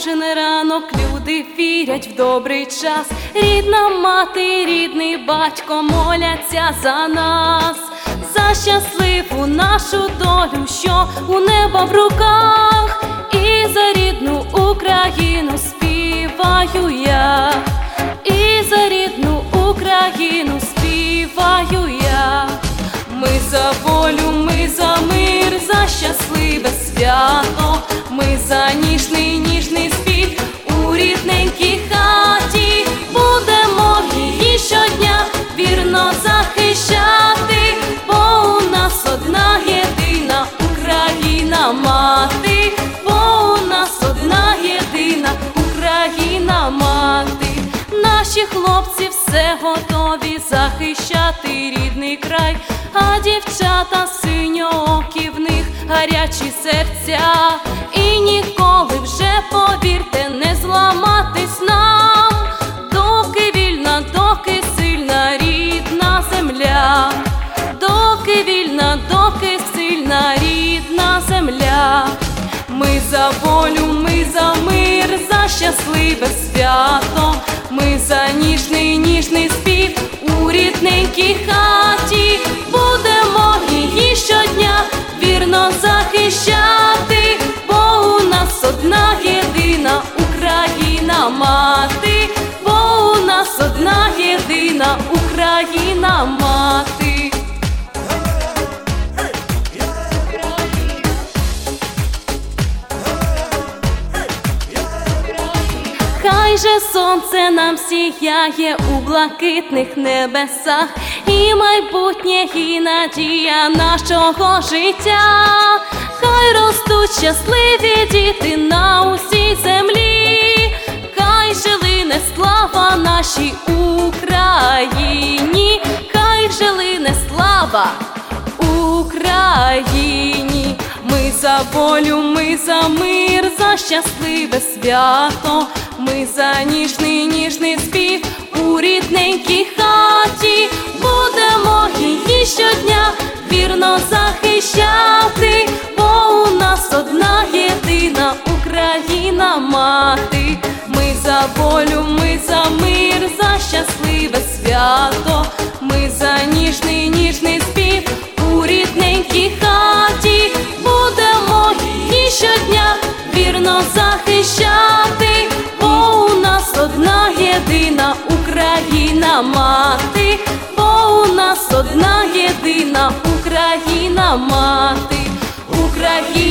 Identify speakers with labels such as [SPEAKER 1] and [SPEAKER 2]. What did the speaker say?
[SPEAKER 1] кожен ранок люди вірять в добрий час. Рідна мати, рідний батько моляться за нас, за щасливу нашу долю, що у неба в руках. І за рідну Україну співаю я, і за рідну Україну співаю я. Ми за волю, ми за мир, за щасливе свято, ми за ніжний, ніжний спів у рідненькій хаті. Будемо її щодня вірно захищати, бо у нас одна єдина Україна мати, бо у нас одна єдина Україна мати. Наші хлопці все готові захищати рідний край, а дівчата синьоокі, в них гарячі серця. І ніколи вже, повірте, не зламатись нам, доки вільна, доки сильна рідна земля, доки вільна, доки сильна рідна земля. Ми за волю, ми за мир, за щасливе свято, ми за ніжний, ніжний спів у рідненькій хаті. Будемо її щодня вірно захищати, бо у нас одна єдина Україна мати, бо у нас одна єдина Україна мати. Хай же сонце нам сіяє у блакитних небесах, і майбутнє, і надія нашого життя. Хай ростуть щасливі діти на усій землі, хай жилине слава нашій Україні, хай жилине слава Україні. Ми за волю, ми за мир, за щасливе свято, ми за ніжний, ніжний спів у рідненькій хаті. Будемо її щодня вірно захищати, бо у нас одна єдина Україна мати. Ми за волю, ми за мир, за щасливе свято, ми за ніжний, ніжний спів у рідненькій хаті. Будемо її щодня вірно захищати, бо у нас одна єдина Україна мати, бо у нас одна єдина Україна мати. Україна